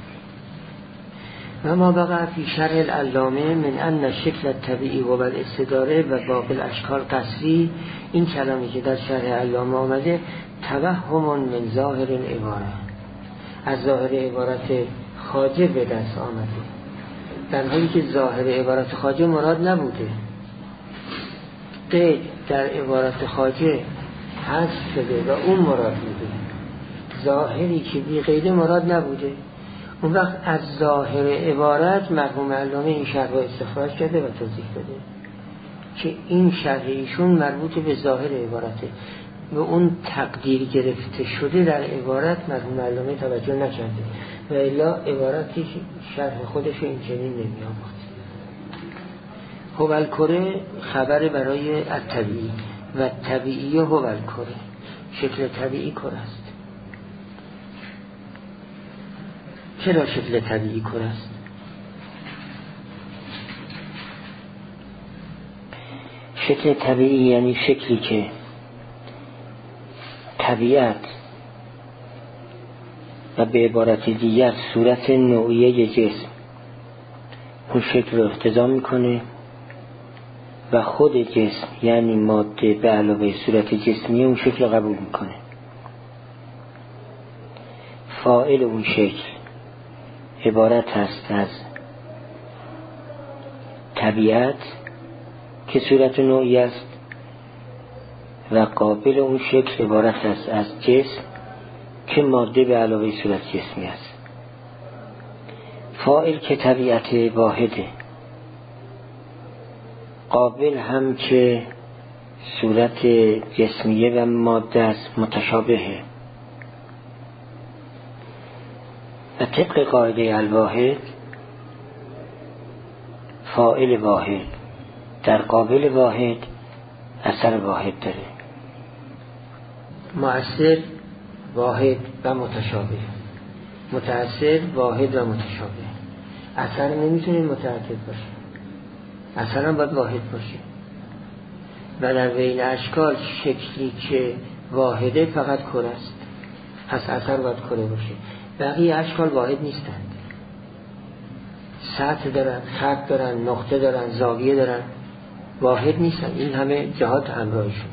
[SPEAKER 1] و ما بقى فی شرح العلامه من ان شکل طبیعی و الاستداره و باقی الاشکال قصری، این کلامی که در شرح علامه آمده توهم من ظاهر عباره، از ظاهر عبارت خواجه به دست آمده، در حالی که ظاهر عبارت خواجه مراد نبوده. قید در عبارت خواجه حذف شده و اون مراد بوده، ظاهری که بی قیده مراد نبوده. اون وقت از ظاهر عبارت مرحوم علامه این شرح رو استخراج کرده و توضیح داده که این شرح ایشون مربوط به ظاهر عبارته و اون تقدیر گرفته شده در عبارت مرحوم علامه توجه نکرده و الا عبارتی شرح خودش این چنین نمی آورد. هو الکره خبر برای الطبیعی و طبیعی هو الکره، شکل طبیعی کره است. چرا شکل طبیعی کره است؟ شکل طبیعی یعنی شکلی که طبیعت و به عبارت دیگر صورت نوعیه جسم اون شکل رو اقتضا میکنه و خود جسم یعنی ماده به علاوه صورت جسمی اون شکل رو قبول میکنه. فاعل اون شکل عبارت هست از طبیعت که صورت نوعی است و قابل اون شکل عبارت است از جسم که ماده به علاوه صورت جسمی است. فاعل که طبیعت واحده، قابل هم که صورت جسمیه و ماده است متشابهه و طبق قاعده الواحد فاعل واحد در قابل واحد اثر واحد داره. مؤثر واحد و متشابه، متأثر واحد و متشابه. اثر نمیتونه متعدد باشه، اثر هم باید واحد باشه و در بین اشکال شکلی که واحده فقط کره است، پس اثر باید کره باشه. بقیه اشکال واحد نیستند، سطح دارن، خط دارن، نقطه دارن، زاویه دارن، واحد نیستن. این همه جهات همراهشونه.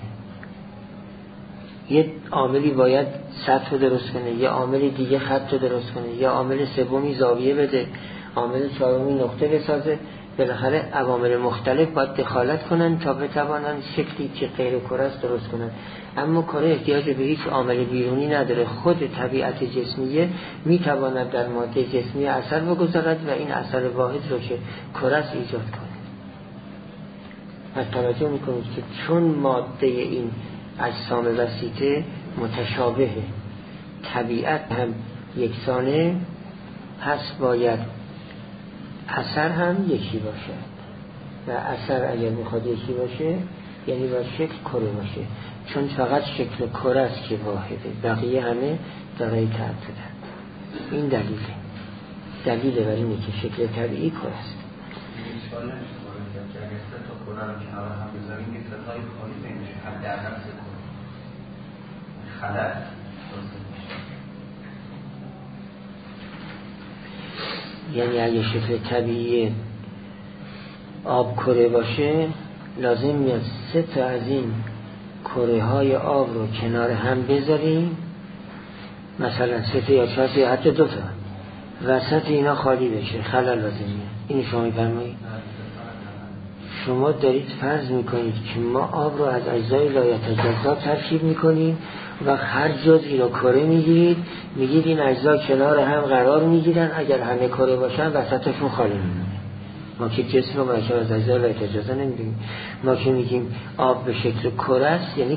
[SPEAKER 1] یه عاملی باید سطح رو درست کنه، یه عامل دیگه خط رو درست کنه، یه عامل سومی زاویه بده، عامل چهارمی نقطه بسازه. بالاخره عوامل مختلف باید دخالت کنن تا بتوانن شکلی که غیر کره است درست کنن. اما کره احتیاج به هیچ عامل بیرونی نداره، خود طبیعت جسمیه میتواند در ماده جسمی اثر بگذارد و این اثر واحد رو که کره است ایجاد کنه. پس توجه میکنید که چون ماده این اجسام وسیطه متشابهه، طبیعت هم یکسانه، پس باید اثر هم یکی باشد و اثر اگر میخواد یکی باشه یعنی باید شکل کره باشه، چون فقط شکل کره است که واحده، بقیه همه دارای تعددند. این دلیله برای اینه که شکل طبیعی کره است. یعنی اگه شکل طبیعی آب کره باشه لازم میاد 3 تا از این کره های آب رو کنار هم بذاریم، مثلا 3 تا یا 4 تا یا حتی 2 تا، وسط اینا خالی بشه، خلل لازم میاد. این شما میفرمایید؟ شما دارید فرض میکنید که ما آب رو از اجزای لایتجزا ترکیب میکنیم و هر جزئی رو کره میگیرید، میگید این اجزا کنار هم قرار میگیرن، اگر همه کره باشن وسطشون خالی میمونه. ما که جسم رو مرکب از اجزای لایتجزا نمیدونیم، ما که میگیم آب به شکل کره است یعنی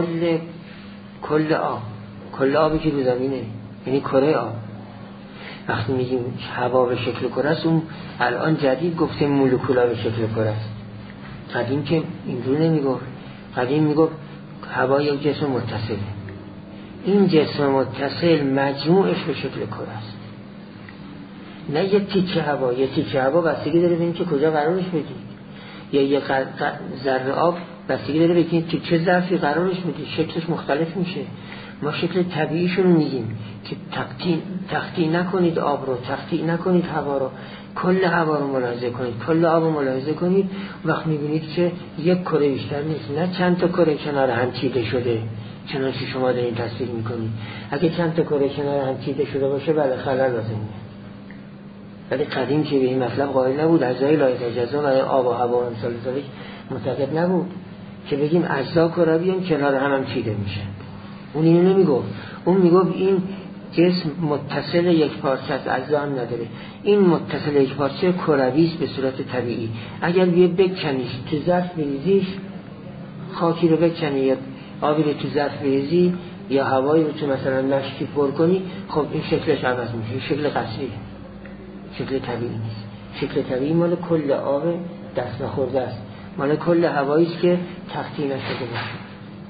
[SPEAKER 1] کل آبی که رو زمینه، یعنی کره آب. وقتی میگیم هوا به شکل کره است، اون الان جدید گفته مولکولا به شکل کره است. قدیم که اینجور نمیگفت، قدیم میگفت هوا یک جسم متصله. این جسم متصل مجموعش به شکل کره است، نه یه تیکه هوا. یه تیکه هوا بستگی داره به این که کجا قرارش بدید، یا یه ذره آب بستگی داره به این که چه ظرفی قرارش بدید، شکلش مختلف میشه. ما شکل طبیعیشون رو میگیم که تختی نکنید آب رو، تختی نکنید هوا رو، کل هوا رو ملاحظه کنید، کل آب رو ملاحظه کنید. وقت میبینید که یک کره بیشتر نیست، نه چند تا کره کنار هم چیده شده چنانچه شما دارین تصویر میکنید. اگه چند تا کره کنار هم چیده شده باشه بله خلل لازم میاد. ولی قدیم که به این مطلب قائل نبود، اجزای لایتجزا و آب و هوا و امثال ذالک معتقد نبود که بگیم اجزا کروی کنار هم چیده میشن. اون اینو نمیگفت، اون میگفت این جسم متصل یک پارچه است، اجزا هم نداره، این متصل یک پارچه کروی است به صورت طبیعی. اگر بیه بکنیش تو ظرف بریزیش، خاکی رو بکنی یا آبی رو تو ظرف بریزی یا هوایی رو تو مثلا مشکی پر کنی، خب این شکلش عوض میشه، شکل قصریه، شکل طبیعی نیست. شکل طبیعی مال کل آب دست نخورده است، مال کل هوایی است که تختی نشده باشه.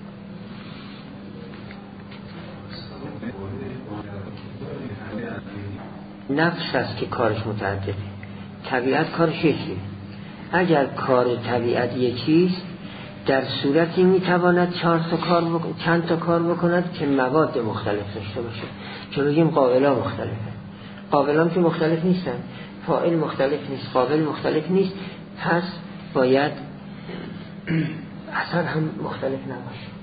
[SPEAKER 1] نفس است که کارش متعدده، طبیعت کارش یکیه. اگر کار طبیعت یکیست در صورتی میتواند چند تا کار بکند که مواد مختلف داشته باشه. چون بگیم قابلا مختلفه، قابلان که مختلف نیستن، فاعل مختلف نیست، قابل مختلف نیست، پس باید اثر هم مختلف نباشه.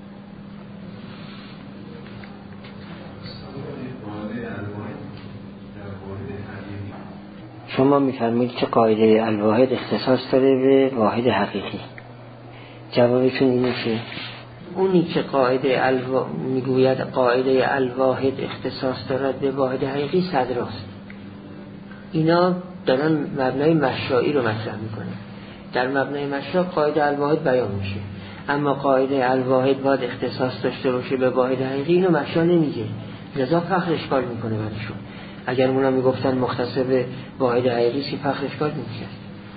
[SPEAKER 1] شما میفرمایید که قاعده الواحد اختصاص داره به واحد حقیقی. جوابشون اینه که اونی که میگوید قاعده الواحد اختصاص دارد به واحد حقیقی صدراست. اینا دارن مبنای مشائی رو مطرح میکنه. در مبنای مشا قاعده الواحد بیان میشه، اما قاعده الواحد باید اختصاص داشته باشه به واحد حقیقی، اینو مشا نمیگه، لذا فخر اشکال میکنه برشون. اگر اونا میگفتن مختص به واحد حقیقی سی فخر اشکال میشه.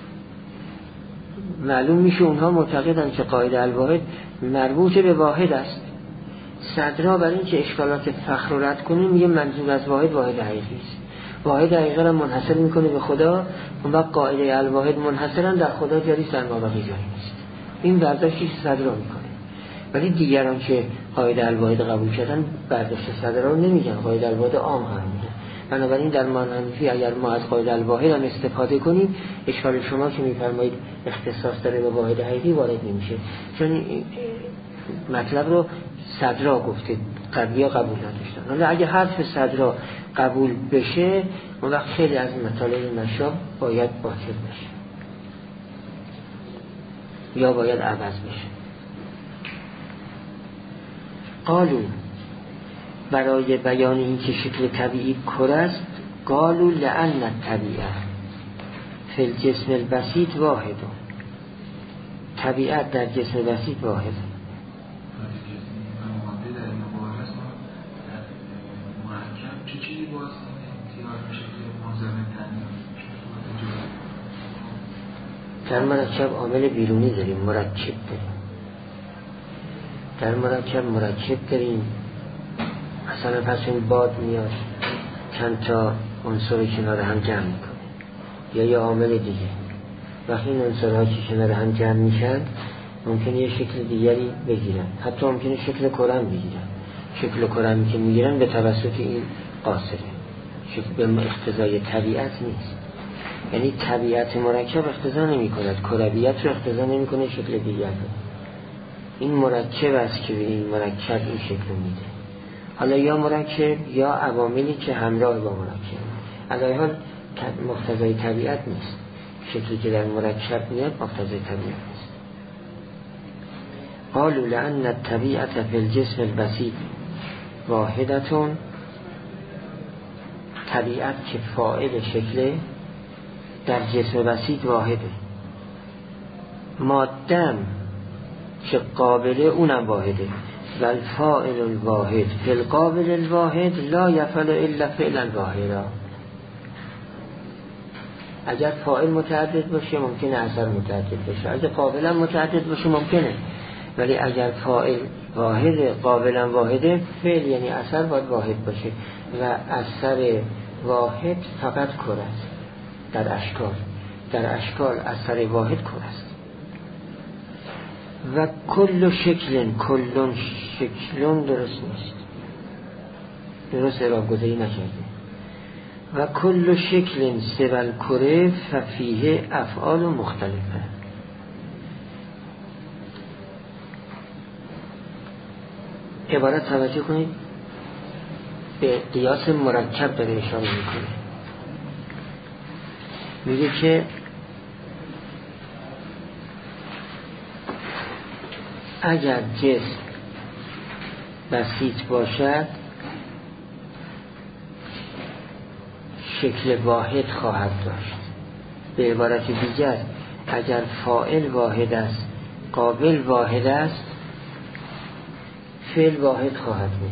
[SPEAKER 1] معلوم میشه اونها معتقدن که قاعده الواحد مربوط به واحد است. صدرا برای اینکه اشکالات فخر رو رد کنه میگه منظور از واحد حقیقی است. واحد حقیقی رو منحصر میکنه به خدا، اون وقت قاعده الواحد منحصرا در خدا جاری است، در ما بقیه جاری نیست. این برداشتی صدرا میکنه. ولی دیگران که قاعده الواحد قبول کردن برداشت صدرا رو نمیگن، قاعده الواحد عام هم میگن. بنابراین در مانحنفی اگر ما از قاعده الواحد هم استفاده کنیم، اشکال شما که میفرمایید اختصاص داره به واحد حقیقی وارد نمیشه، چون مطلب رو صدرا گفته، قبلی‌ها قبول نداشتن. حالا اگه حرف صدرا قبول بشه، اون وقت خیلی از مطالب مشاب باید باطل بشه یا باید عوض بشه. قالو برای بیان این که شکل طبیعی کره است، قالو لأن الطبیعه فی الجسم البسیط واحد. طبیعت در جسم بسیط واحده.
[SPEAKER 3] ماده در این مباحث مرکب چه چیزی باز امتیاز میشه که منظم تنظیم؟
[SPEAKER 1] در مرکب عامل بیرونی داریم، مرکب داریم. در مرکب داریم، مثلا پس این باد میاد چند تا عنصر کنار هم جمع میکنه یا یه عامل دیگه. وقتی این عنصرها که کنار هم جمع میشن ممکنه یه شکل دیگری بگیرن، حتی ممکنه شکل کرم بگیرن. شکل کرمی که میگیرن به توسط این قاصره، شکل به اقتضای طبیعت نیست. یعنی طبیعت مرکب اقتضا نمی کند، کرویت رو اقتضا نمی کنه، شکل دیگر رو. این مرکب است که به این مرکب این شکل میده. حالا یا مرکب یا عواملی که همراه با مرکب، علی حال مقتضای طبیعت نیست. شکلی که در مرکب میاد مقتضای طبیعت نیست. قالوا لأن الطبیعت فی الجسم البسیط واحدتون، طبیعت که فاعل شکله در جسم بسیط واحده، مادم که قابله اونم واحده. و الفاعل الواحد فی القابل الواحد لا یفعل الا فعلا واحدا. اگر فاعل متعدد باشه ممکنه اثر متعدد باشه، اگر قابلا متعدد باشه ممکنه، ولی اگر فاعل واحد قابلا واحده، فعل یعنی اثر باید واحد باشه و اثر واحد فقط کره است. در اشکال اثر واحد کره است. و کل شکلن درست نیست، درست اعراب‌گذاری نکرده. و کل شکل سوال کره ففیه افعال مختلفه. عبارت توجه کنید، به قیاس مرکب داره اشاره میکنه. میگه که اگر جسم بسیط باشد شکل واحد خواهد داشت. به عبارت دیگر اگر فاعل واحد است، قابل واحد است، فعل واحد خواهد بود.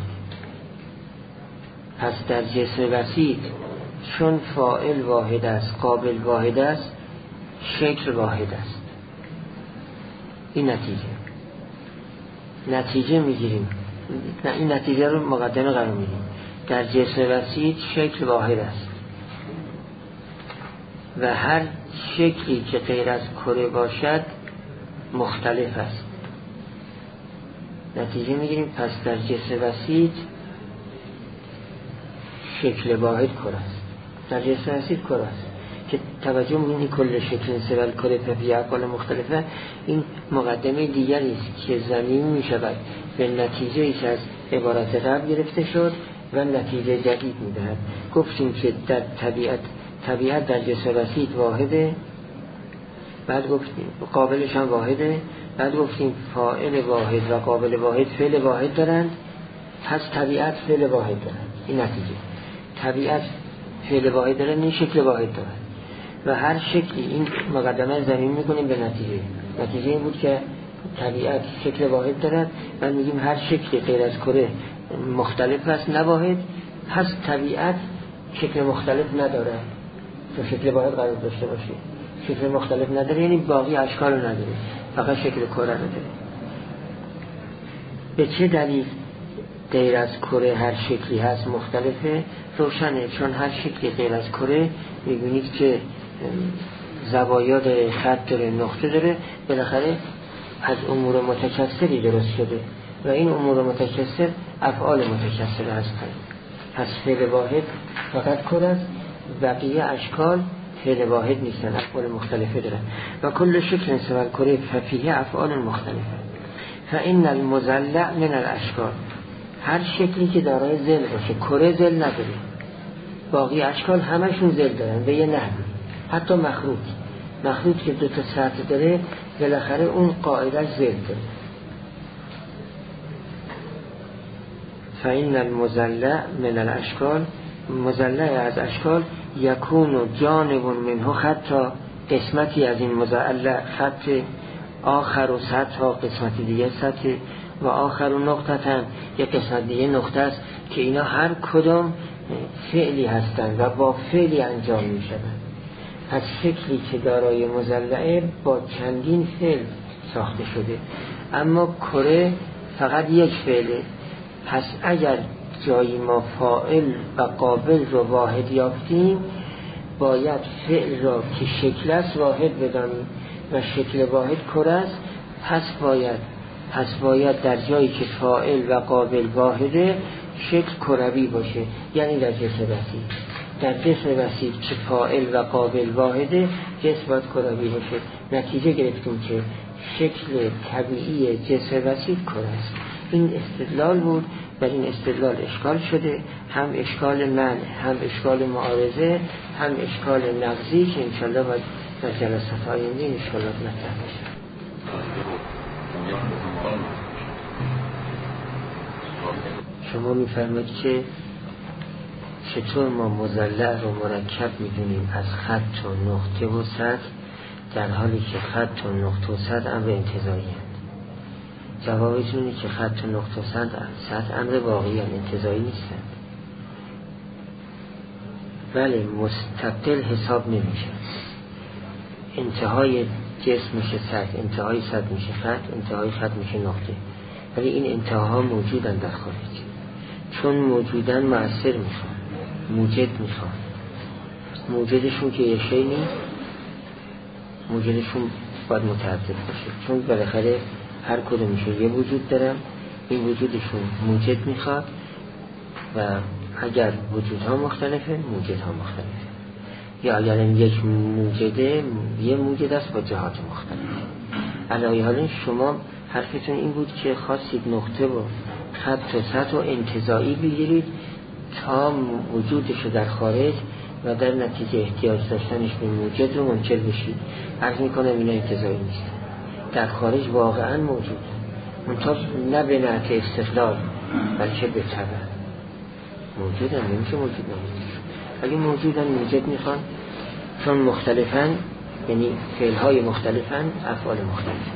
[SPEAKER 1] پس در جسم بسیط چون فاعل واحد است، قابل واحد است، شکل واحد است. این نتیجه میگیریم. این نتیجه رو مقدمه قرار میدیم. در جسم بسیط شکل واحد است و هر شکلی که غیر از کره باشد مختلف است. نتیجه میگیریم پس در جسم بسیط شکل واحد کره است. در جسم بسیط کره است که توجه می‌کنید کل شکل سوال کره ففیه افعال مختلفه. این مقدمه دیگری است که ضمیر می‌شود به نتیجه‌ای که از عبارت قبل گرفته شد و نتیجه جدید می‌دهد. گفتیم که در طبیعت در جسم بسیط واحده، بعد گفتیم قابلش هم واحده، بعد گفتیم فاعل واحد و قابل واحد فعل واحد دارند، پس طبیعت فعل واحد دارند. این نتیجه طبیعت فعل واحد دارند، این شکل واحد دارند و هر شکلی این مقدمه زمین میکنیم به نتیجه این بود که طبیعت شکل واحد دارد و میگیم هر شکلی غیر از کره مختلف است نه واحد، پس طبیعت شکل مختلف نداره تو شکل واحد قرار داشته باشه. شکل مختلف نداره یعنی باقی اشکال نداره، فقط شکل کره نداره. به چه دلیل غیر از کره هر شکلی هست مختلفه؟ روشنه، چون هر شکلی غیر از کره میبینید که زوایا داره، خط داره، نقطه داره، بالاخره از امور متکثری درست شده و این امور متکثر افعال متکثر هستند. پس فعل واحد فقط کره است، بقیه اشکال فعل واحد نیستن، افعال مختلفه دارن. و کل شکل سوال کره ففیه افعال مختلفه. فإن المضلع من الاشکال، هر شکلی که دارای ظل باشه، کره ظل نداره، باقی اشکال همشون ظل دارن به یه نحوی. حتی مخروط که دو تا سطح داره بالاخره اون قاعدش ظل داره. فإن المضلع من الاشکال، مضلع از اشکال یکون جانب منه، حتی قسمتی از این مضلع خط آخر و سطح ها قسمت دیگه سطح و آخر و نقطتن یک قسمت دیگه نقطه است که اینا هر کدام فعلی هستند و با فعلی انجام می شدن. پس شکلی که دارای مضلعه با چندین فعل ساخته شده، اما کره فقط یک فعله. پس اگر جایی ما فاعل و قابل رو واحد یافتیم، باید فعل را که شکل است واحد بدانیم و شکل واحد کره است. پس باید در جایی که فاعل و قابل واحده شکل کروی باشه، یعنی در جسم وسیع. در جسم وسیع که فاعل و قابل واحده جسم باید کروی باشه. نتیجه گرفتیم که شکل طبیعی جسم وسیع کره است. این استدلال بود. بر این استدلال اشکال شده، هم اشکال من، هم اشکال معارضه، هم اشکال نقضی که انشالله باید در جلسات آینده این اشکالات مطرح بشه. شما می‌فرمایید که چطور ما مضلع رو مرکب می‌دونیم از خط و نقطه و سطح، در حالی که خط و نقطه و سطح امر انتزاعی هست. جوابتون اینه که خط و نقطه و سطح امر واقعی هست، انتزاعی نیستند. بله مستقل حساب نمیشه. انتهای جسم میشه سطح، انتهای سطح میشه خط، انتهای خط میشه نقطه. ولی این انتهاها موجودن در خارج. چون موجودن مؤثر میخوان، موجد میخوان. موجدشون که یه شی نیست، موجدشون باید متعدد باشه. چون بالاخره هر کدومشون یه وجود دارن، این وجودشون موجد میخواد و اگر وجودها مختلفه موجدها مختلفه. یا اگر یک موجده یه موجد است با جهات مختلف. علاوه حالا شما حرفتون این بود که خواستید نقطه و خط و سطح و انتزاعی بگیرید تا وجودشو در خارج و در نتیجه احتیاج داشتنش به موجد رو منکر بشید. عرض میکنم اینا انتزاعی نیست، در خارج واقعا موجود، منطقه نه به نحت استقلال بلکه به طبع موجودن. نمیشه موجود نمید. اگه موجودن موجد میخوان، چون مختلفن، یعنی فعلهای مختلفن افعال مختلفن.